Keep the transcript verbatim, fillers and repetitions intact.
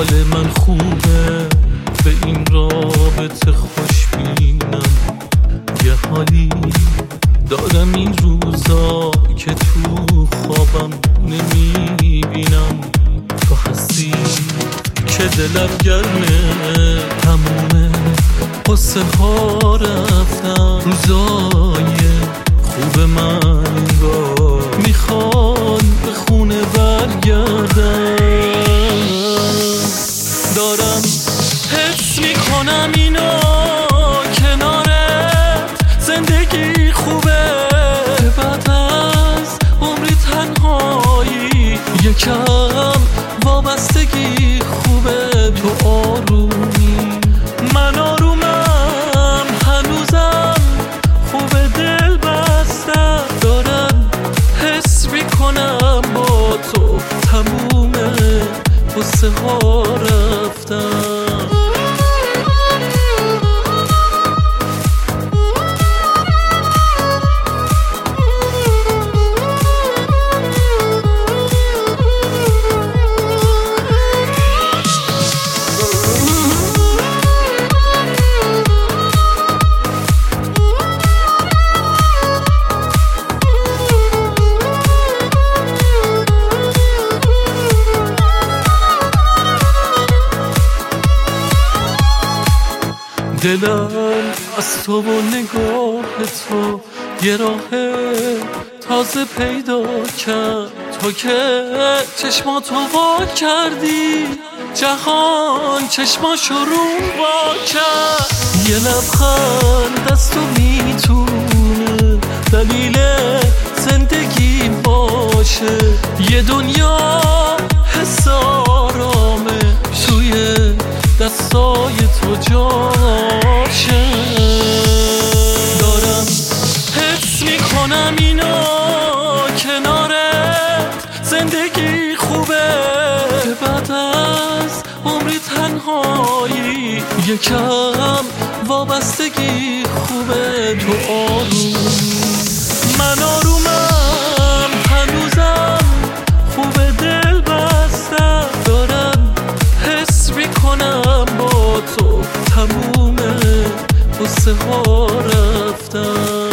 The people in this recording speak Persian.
حال من خوبه، به این رابطه خوشبینم. یه حالی دارم این روزا که تو خوابم نمیبینم. تو هستی که دلم گرمه، تمومه قصه ها رفتن. روزای خوب من انگار میخوان به خونه برگردن. دارم حس میکنم اینو کنارت زندگی خوبه، بعد از عمری تنهایی یکم وابستگی خوبه. تو آرومی من آرومم، هنوزم خوبه دل بستم. دارم حس میکنم با تو تمومه قصه ها رفتم. دلم از تو و نگاه تو یه راه تازه پیدا کرد. تو که چشماتو وا کردی، جهان چشماشو رو وا کرد. یه لبخند از تو میتونه دلیل زندگی باشه. یه دنیا حس آرامه توی دستای تو جاشه. دارم حس میکنم اینو کنارت زندگی خوبه، بعد از عمری تنهایی یکم وابستگی خوبه. تو آرومی من آرومم، هنوزم خوبه دل بستم. دارم حس میکنم با تو تمومه قصه ها رفتم.